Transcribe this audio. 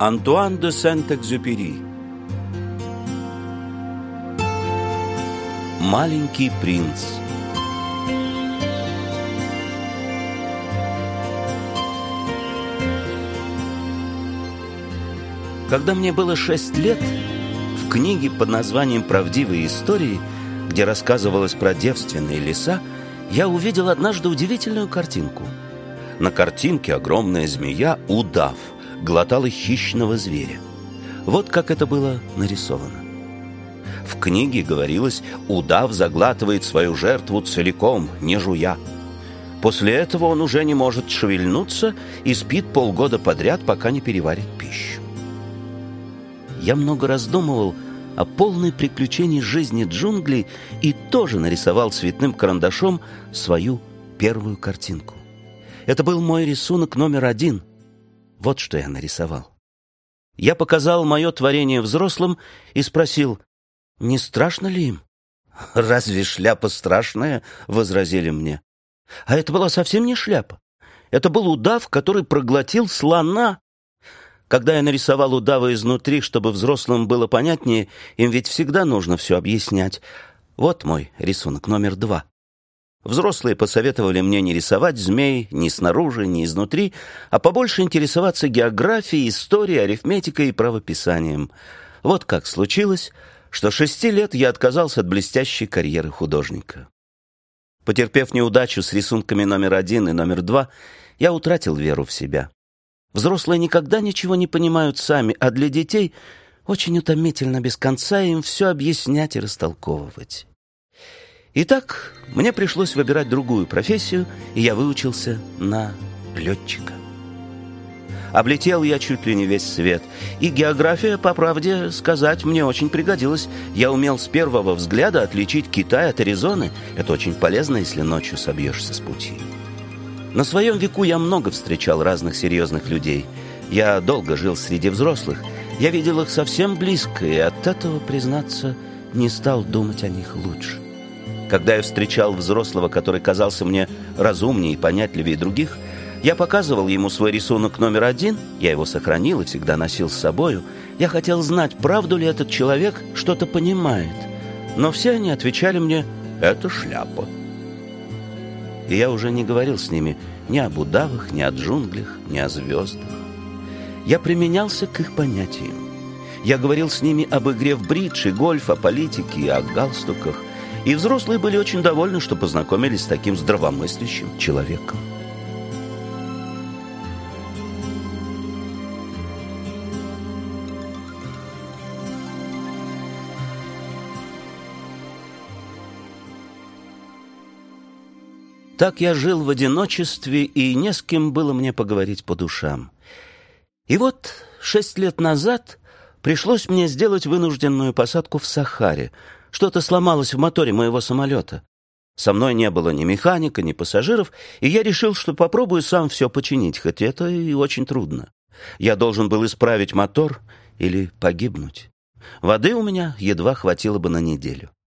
Антуан де Сент-Экзюпери. Маленький принц. Когда мне было 6 лет, в книге под названием «Правдивые истории», где рассказывалось про девственные леса, я увидел однажды удивительную картинку. На картинке огромная змея, удав, глотала хищного зверя. Вот как это было нарисовано. В книге говорилось: удав заглатывает свою жертву целиком, не жуя. После этого он уже не может шевельнуться и спит полгода подряд, пока не переварит пищу. Я много раздумывал о полной приключении жизни джунглей и тоже нарисовал цветным карандашом свою первую картинку. Это был мой рисунок номер 1. Вот что я нарисовал. Я показал мое творение взрослым и спросил: не страшно ли им? «Разве шляпа страшная?» — возразили мне. А это была совсем не шляпа. Это был удав, который проглотил слона. Когда я нарисовал удава изнутри, чтобы взрослым было понятнее, им ведь всегда нужно все объяснять. Вот мой рисунок номер 2. Взрослые посоветовали мне не рисовать змей ни снаружи, ни изнутри, а побольше интересоваться географией, историей, арифметикой и правописанием. Вот как случилось, что 6 лет я отказался от блестящей карьеры художника. Потерпев неудачу с рисунками номер 1 и номер 2, я утратил веру в себя. Взрослые никогда ничего не понимают сами, а для детей очень утомительно без конца им все объяснять и растолковывать. Итак, мне пришлось выбирать другую профессию, и я выучился на летчика. Облетел я чуть ли не весь свет, и география, по правде сказать, мне очень пригодилась. Я умел с первого взгляда отличить Китай от Аризоны. Это очень полезно, если ночью собьешься с пути. На своем веку я много встречал разных серьезных людей. Я долго жил среди взрослых. Я видел их совсем близко, и от этого, признаться, не стал думать о них лучше. Когда я встречал взрослого, который казался мне разумнее и понятливее других, я показывал ему свой рисунок номер 1, я его сохранил и всегда носил с собою. Я хотел знать, правду ли этот человек что-то понимает. Но все они отвечали мне: «Это шляпа». И я уже не говорил с ними ни об удавах, ни о джунглях, ни о звездах. Я применялся к их понятиям. Я говорил с ними об игре в бридж и гольф, о политике и о галстуках. И взрослые были очень довольны, что познакомились с таким здравомыслящим человеком. Так я жил в одиночестве, и не с кем было мне поговорить по душам. И вот 6 лет назад пришлось мне сделать вынужденную посадку в Сахаре. Что-то сломалось в моторе моего самолета. Со мной не было ни механика, ни пассажиров, и я решил, что попробую сам все починить, хоть это и очень трудно. Я должен был исправить мотор или погибнуть. Воды у меня едва хватило бы на неделю.